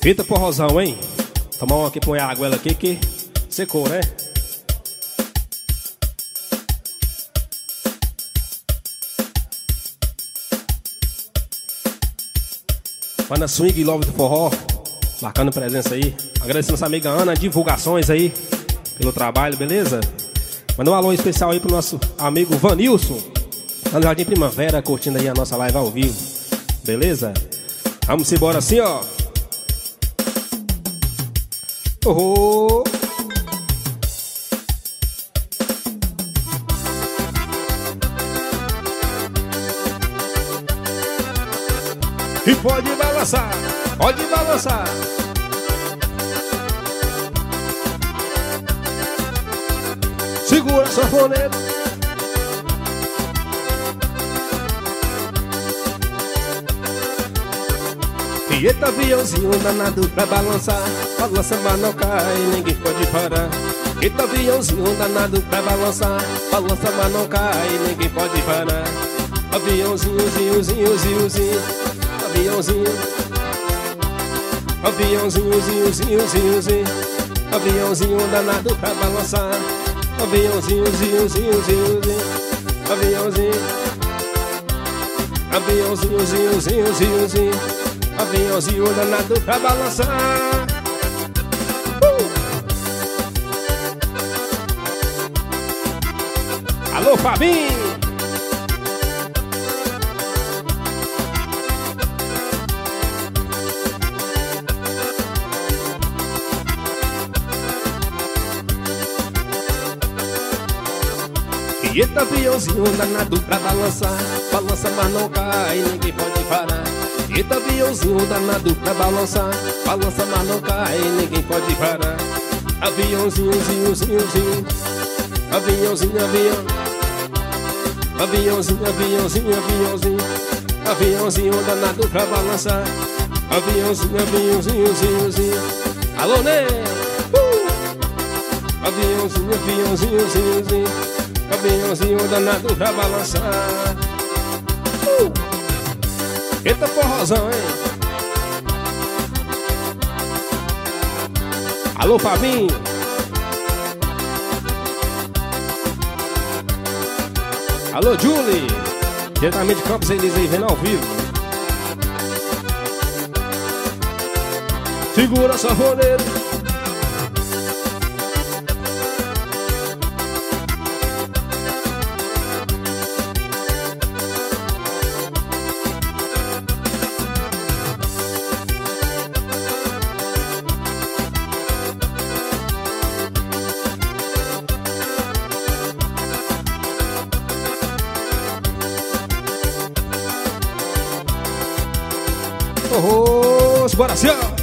Eita forrozão, hein? Tomar uma aqui, põe a água ela aqui que secou, né? Vai na Swing Love do Forró, marcando presença aí. Agradecendo nossa amiga Ana, divulgações aí pelo trabalho, beleza? Manda um alô especial aí pro nosso amigo Vanilson, lá no Jardim Primavera, curtindo aí a nossa live ao vivo, beleza? Vamos embora assim, ó. Oh, e pode balançar, pode balançar. Segura sua foneta. E eita aviãozinho danado pra balançar, balança mas não cai, ninguém pode parar. Eita aviãozinho danado pra balançar, balança mas não cai, ninguém pode parar. Aviãozinho, zinho, zinho, zinho, zinho. Aviãozinho, aviãozinho, zinho, zinho, zinho, zinho. Aviãozinho danado pra balançar, aviãozinho, zinho, zinho, zinho, zinho. Aviãozinho, aviãozinho, zinho, zinho, zinho, zinho. Aviãozinho danado pra balançar. Alô, Fabinho! E eita aviãozinho danado pra balançar, balança mas não cai, ninguém pode parar. Eita aviãozinho danado pra balançar, balança mas não cai, ninguém pode parar. Aviãozinho, zinho, zinho, zinho. Aviãozinho, avião. Aviãozinho, aviãozinho, aviãozinho. Aviãozinho danado pra balançar, aviãozinho, aviãozinho, zinho, zinho. Alô, né? Aviãozinho, aviãozinho, zinho, zinho. Aviãozinho danado pra balançar. Eita forrozão, hein? Alô, Fabinho. Alô, Julie. Diretamente de Campos Elíseos aí, vendo ao vivo. Segura sua foneira. Oh, bora, senhor!